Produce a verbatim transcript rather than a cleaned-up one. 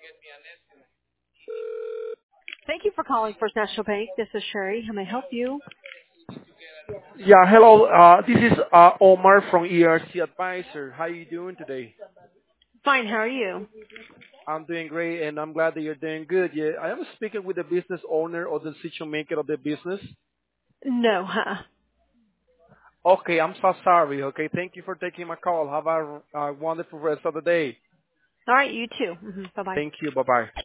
Thank you for calling First National Bank. This is Sherry. How may I help you? Yeah, hello. Uh, this is uh, Omar from E R C Advisor. How you doing today? Fine. How are you? I'm doing great, and I'm glad that you're doing good. Yeah, I am speaking with the business owner or the decision maker of the business. No, huh? Okay, I'm so sorry. Okay, thank you for taking my call. Have a, a wonderful rest of the day. All right, you too. hmm Bye bye. Thank you. Bye bye.